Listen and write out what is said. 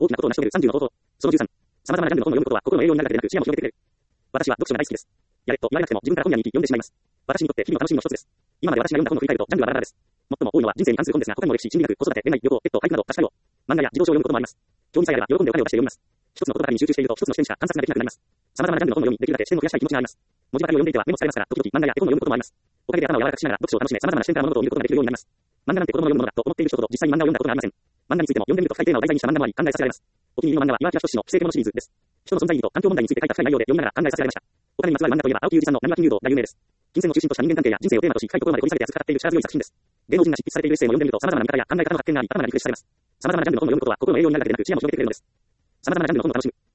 大きなことを成し遂げる30の方法。その13。様々なジャンルの本を読むことは心の栄養になるだけでなく視野も広げてくれる。私は読書が大好きです。やれと言われなくても自分から本屋に行き読んでしまいます。私にとって日々の楽しみの一つです。今まで私が読んだ本を振り返るとジャンルはバラバラです。最も多いのは人生に関する本ですが、他にも歴史、心理学、子育て、恋愛、旅行、ペット、俳句など多種多様。漫画や児童書を読むこともあります。興味さえあれば喜んでお金を出して読みます。一つの言葉に集中していると一つの視点しか観察ができなくなります。様々なジャンルの本を読み、できるだけ視点を増やしたい気持ちがあります。文字ばかりを読んでいては目も疲れますから、時々漫画や絵本を読むこともあります。おかげで頭を柔らかくしながら読書を楽しめ、様々な視点から物事を見ることができるようになります。漫画なんて子供の読むものだと思っている人ほど実際に漫画を読んだことがありません。漫画についても読んでみると深いテーマを題材にした漫画もあり考えさせられます。お気に入りの漫画は岩木仁の奇跡のシリーズです。人の存在意義と環境問題について書いた深い内容で読みながら考えさせられました。お金にまつわる漫画といえば青木裕二さんの浪速金融道が有名です。金銭を中心とした人間関係や人生をテーマとし深いところまで掘り下げて熱く語っている力強い作品です。芸能人が執筆されているエッセイも読んでみると様々な見方や考え方の発見があり頭がリフレッシュされます。様々なジャンルの本を読むことは心の栄養になるだけでなく視野も広げてくれるのです。様々なジャンルの本を楽しむ。